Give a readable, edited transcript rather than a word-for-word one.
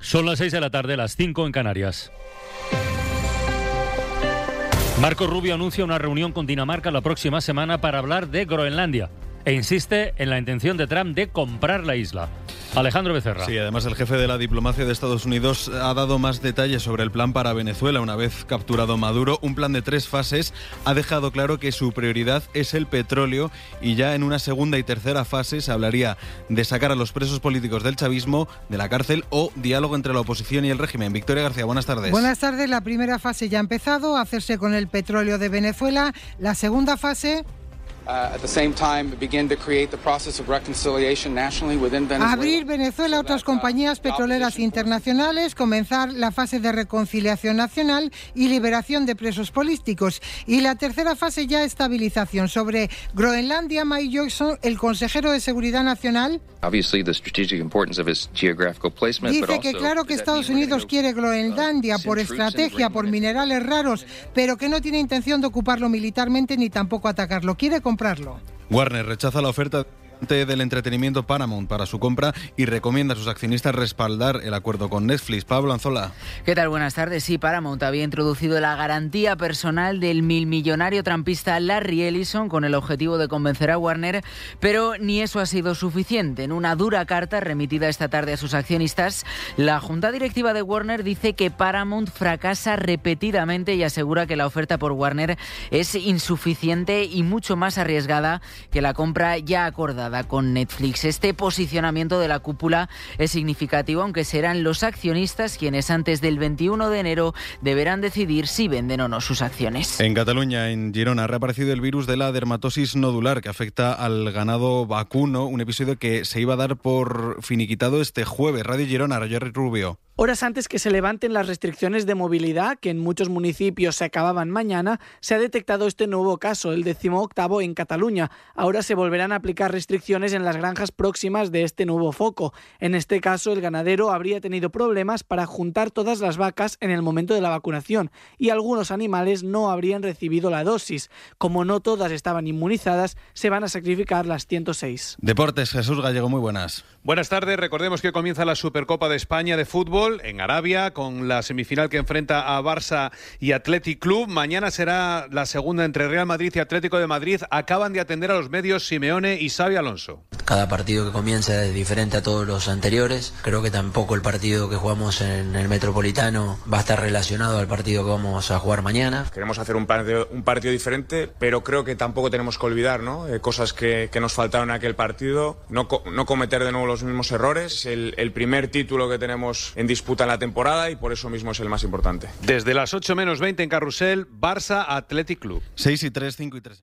Son las 6 de la tarde, las 5 en Canarias. Marco Rubio anuncia una reunión con Dinamarca la próxima semana para hablar de Groenlandia e insiste en la intención de Trump de comprar la isla. Alejandro Becerra. Sí, además el jefe de la diplomacia de Estados Unidos ha dado más detalles sobre el plan para Venezuela una vez capturado Maduro. Un plan de 3 fases. Ha dejado claro que su prioridad es el petróleo y ya en una segunda y tercera fase se hablaría de sacar a los presos políticos del chavismo de la cárcel o diálogo entre la oposición y el régimen. Victoria García, buenas tardes. Buenas tardes. La primera fase ya ha empezado a hacerse con el petróleo de Venezuela. La segunda fase... abrir Venezuela a otras compañías petroleras internacionales, comenzar la fase de reconciliación nacional y liberación de presos políticos. Y la tercera fase ya estabilización. Sobre Groenlandia, Mike Johnson, el consejero de Seguridad Nacional, dice que claro que Estados Unidos quiere Groenlandia por estrategia, por minerales raros, pero que no tiene intención de ocuparlo militarmente ni tampoco atacarlo. Quiere comprarlo. Warner rechaza la oferta del entretenimiento Paramount para su compra y recomienda a sus accionistas respaldar el acuerdo con Netflix. Pablo Anzola. ¿Qué tal? Buenas tardes. Sí, Paramount había introducido la garantía personal del millonario trampista Larry Ellison con el objetivo de convencer a Warner, pero ni eso ha sido suficiente. En una dura carta remitida esta tarde a sus accionistas, la junta directiva de Warner dice que Paramount fracasa repetidamente y asegura que la oferta por Warner es insuficiente y mucho más arriesgada que la compra ya acordada con Netflix. Este posicionamiento de la cúpula es significativo, aunque serán los accionistas quienes antes del 21 de enero deberán decidir si venden o no sus acciones. En Cataluña, en Girona, ha reaparecido el virus de la dermatosis nodular que afecta al ganado vacuno, un episodio que se iba a dar por finiquitado este jueves. Radio Girona, Roger Rubio. Horas antes que se levanten las restricciones de movilidad, que en muchos municipios se acababan mañana, se ha detectado este nuevo caso, el 18º en Cataluña. Ahora se volverán a aplicar restricciones en las granjas próximas de este nuevo foco. En este caso, el ganadero habría tenido problemas para juntar todas las vacas en el momento de la vacunación y algunos animales no habrían recibido la dosis. Como no todas estaban inmunizadas, se van a sacrificar las 106. Deportes, Jesús Gallego, muy buenas. Buenas tardes. Recordemos que comienza la Supercopa de España de fútbol en Arabia, con la semifinal que enfrenta a Barça y Athletic Club. Mañana será la segunda entre Real Madrid y Atlético de Madrid. Acaban de atender a los medios Simeone y Xabi Alonso. Cada partido que comienza es diferente a todos los anteriores. Creo que tampoco el partido que jugamos en el Metropolitano va a estar relacionado al partido que vamos a jugar mañana. Queremos hacer un partido diferente, pero creo que tampoco tenemos que olvidar, ¿no? Cosas que nos faltaron en aquel partido. No cometer de nuevo los mismos errores. El primer título que tenemos en disputa en la temporada y por eso mismo es el más importante. Desde las 8 menos 20 en Carrusel, Barça Athletic Club. 6 y 3, 5 y 3.